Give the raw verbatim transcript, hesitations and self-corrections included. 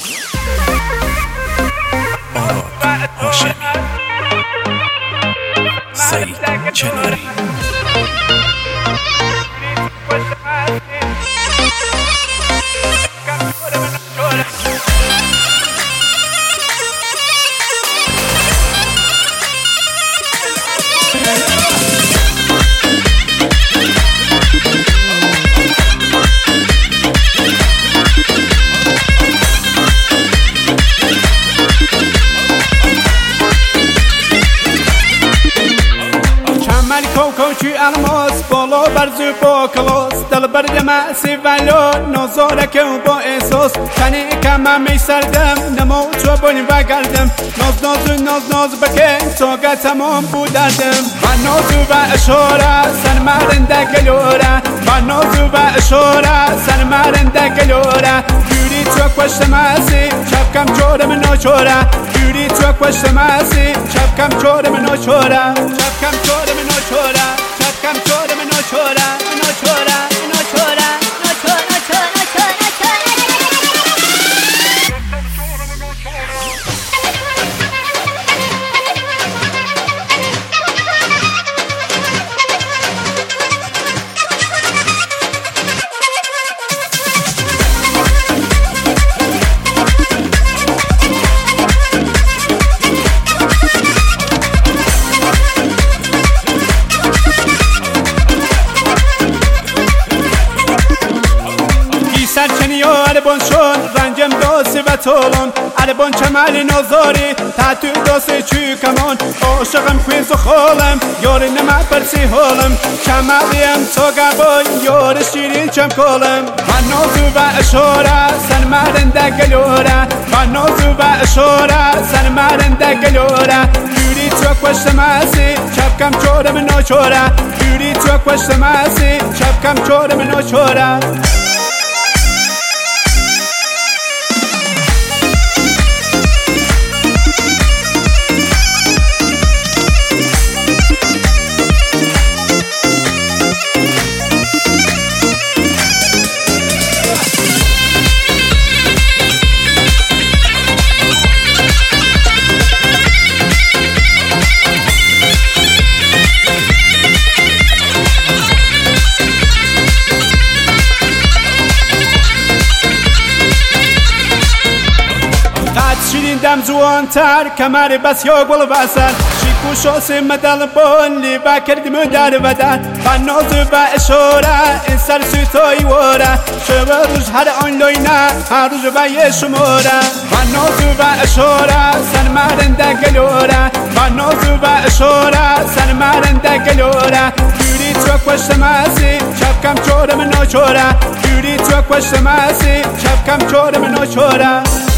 آراد هاشمی، سعید کناری. کوچی الماس بالا برزو با کلاس دل برد معسی ولو نازارک و با احساس تنی کمم می سردم نمو چو بانی بگردم ناز ناز ناز ناز بکن تاگه تمام بودردم و نازو و اشاره سر مرنده گلوره و نازو و اشاره سر مرنده گلوره یوری تو کشت مسی چپ کم چورم ناچوره یوری تو کشت مسی چپ کم چورم ناچوره چپ کم چورم ناچوره چپ کم چورم ناچوره ناچوره ناچوره ناچوره ناچوره سرچنی و عربان شون رنجم داسی و طولان عربان چمل نازاری تحتو داسی چو کمان عاشقم کویز و خالم یاری نمه برسی حالم چملیم تا گبای یار شیرین چم کالم و نازو و اشاره سن مرنده گلوره و نازو و اشاره سن مرنده گلوره یوری تو کشت مسی چپ کم چورم ناچوره یوری تو کشت مسی چپ کم چورم ناچوره دم زوانتر کمر بس یا گل وصل شیکو شاسی مدل بانلی و کردیم در بدن و نازو و اشاره این سر سوتایی واره شبه روز هر آنلاینه هر روز و یه شماره و نازو و اشاره سن مرنده گلوره و نازو و اشاره سن مرنده گلوره یوری تو کشت مسی چپ کم چورم ناچوره یوری تو کشت مسی چپ کم چورم ناچوره